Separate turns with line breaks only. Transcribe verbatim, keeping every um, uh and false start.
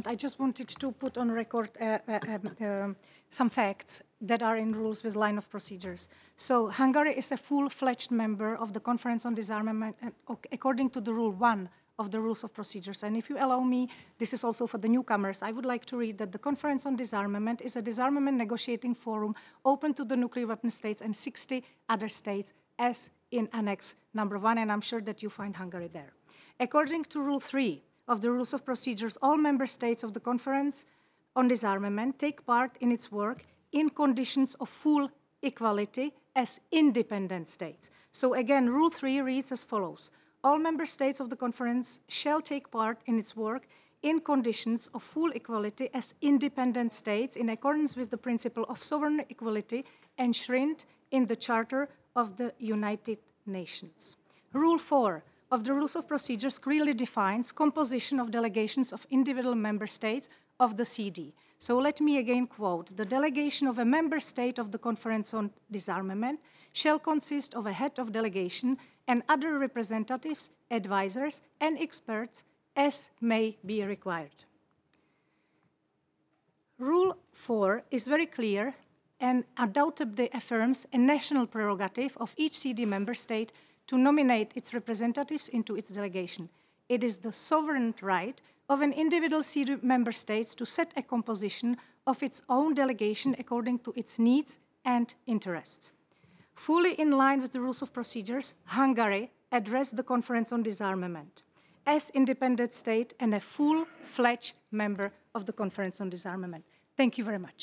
I just wanted to put on record uh, uh, um, um, some facts that are in rules with line of procedures. So Hungary is a full-fledged member of the Conference on Disarmament, and according to the rule one of the rules of procedures. And if you allow me, this is also for the newcomers, I would like to read that the Conference on Disarmament is a disarmament negotiating forum open to the nuclear weapon states and sixty other states, as in Annex number one, and I'm sure that you find Hungary there. According to Rule three of the Rules of Procedures, all member states of the Conference on Disarmament take part in its work in conditions of full equality as independent states. So again, Rule three reads as follows. All member states of the Conference shall take part in its work in conditions of full equality as independent states in accordance with the principle of sovereign equality enshrined in the Charter of the United Nations. Rule four of the Rules of Procedures clearly defines composition of delegations of individual member states of the C D. So let me again quote, the delegation of a member state of the Conference on Disarmament shall consist of a head of delegation and other representatives, advisors, and experts as may be required. Rule four is very clear and undoubtedly affirms a national prerogative of each C D member state to nominate its representatives into its delegation. It is the sovereign right of an individual C D member state to set a composition of its own delegation according to its needs and interests. Fully in line with the rules of procedures, Hungary addressed the Conference on Disarmament as independent state and a full-fledged member of the Conference on Disarmament. Thank you very much.